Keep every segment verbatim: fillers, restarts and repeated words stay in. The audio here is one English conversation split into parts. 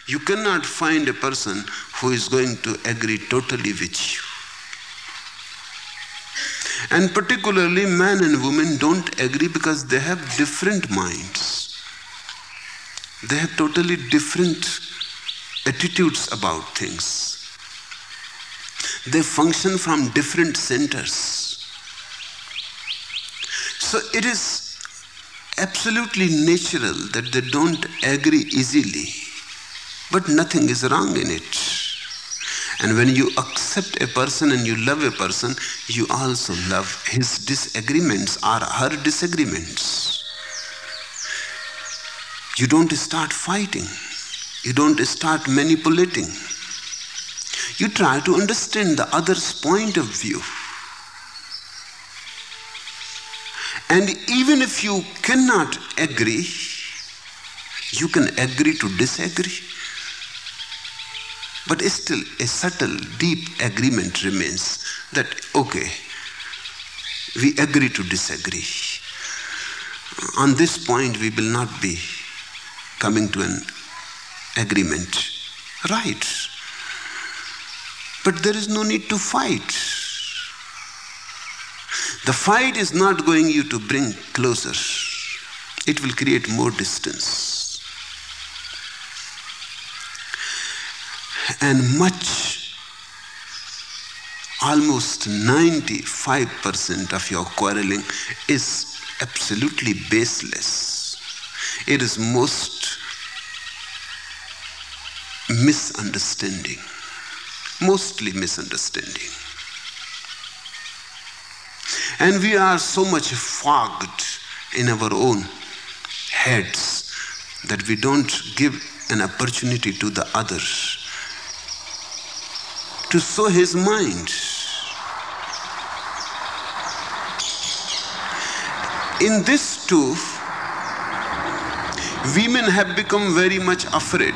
You cannot find a person who is going to agree totally with you. And particularly man and woman don't agree because they have different minds. They have totally different attitudes about things. They function from different centers. So it is absolutely natural that they don't agree easily, but nothing is wrong in it. And when you accept a person and you love a person, you also love his disagreements or her disagreements. You don't start fighting. You don't start manipulating. You try to understand the other's point of view. And even if you cannot agree, you can agree to disagree. But still a subtle, deep agreement remains that, okay, we agree to disagree. On this point, we will not be coming to an agreement. Right. But there is no need to fight. The fight is not going you to bring closer. It will create more distance. And much, almost ninety-five percent of your quarreling is absolutely baseless. It is most misunderstanding, mostly misunderstanding. And we are so much fogged in our own heads that we don't give an opportunity to the other to show his mind. In this too, women have become very much afraid.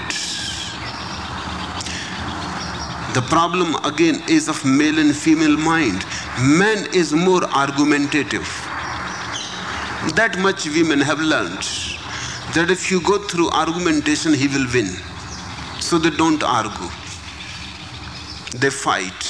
The problem again is of male and female mind. Man is more argumentative. That much women have learned, that if you go through argumentation, he will win. So they don't argue. They fight.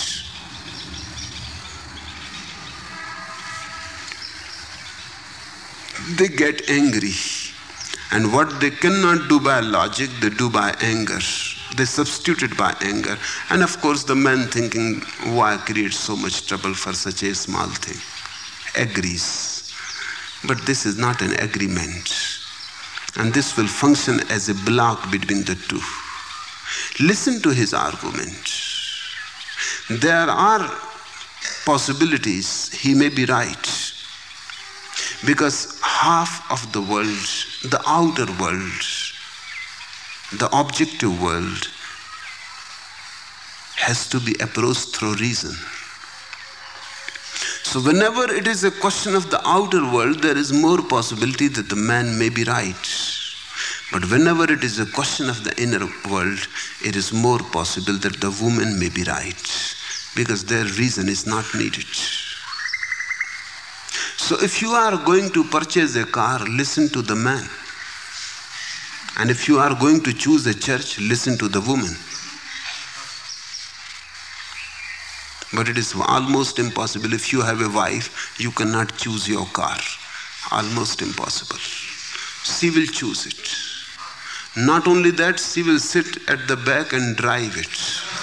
They get angry. And what they cannot do by logic, they do by anger. They substitute it by anger. And of course, the man thinking, why create so much trouble for such a small thing? Agrees. But this is not an agreement. And this will function as a block between the two. Listen to his argument. There are possibilities he may be right. Because half of the world, the outer world, the objective world, has to be approached through reason. So whenever it is a question of the outer world, there is more possibility that the man may be right. But whenever it is a question of the inner world, it is more possible that the woman may be right, because their reason is not needed. So if you are going to purchase a car, listen to the man. And if you are going to choose a church, listen to the woman. But it is almost impossible. If you have a wife, you cannot choose your car. Almost impossible. She will choose it. Not only that, she will sit at the back and drive it.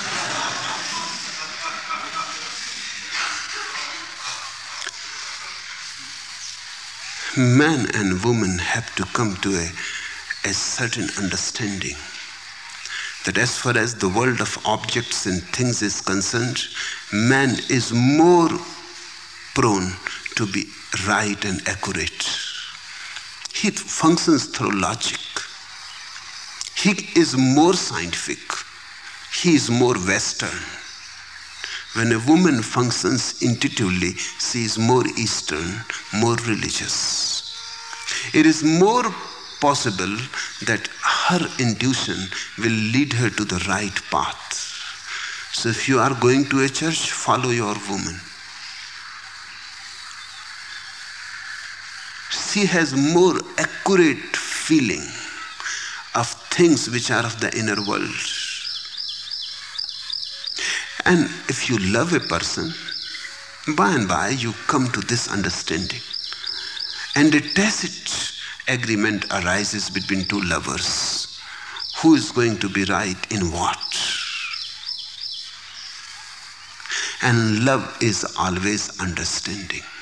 Man and woman have to come to a, a certain understanding that as far as the world of objects and things is concerned, man is more prone to be right and accurate. He functions through logic. He is more scientific. He is more Western. When a woman functions intuitively, she is more Eastern, more religious. It is more possible that her intuition will lead her to the right path. So if you are going to a church, follow your woman. She has more accurate feeling of things which are of the inner world. And if you love a person, by and by you come to this understanding. And a tacit agreement arises between two lovers. Who is going to be right in what? And love is always understanding.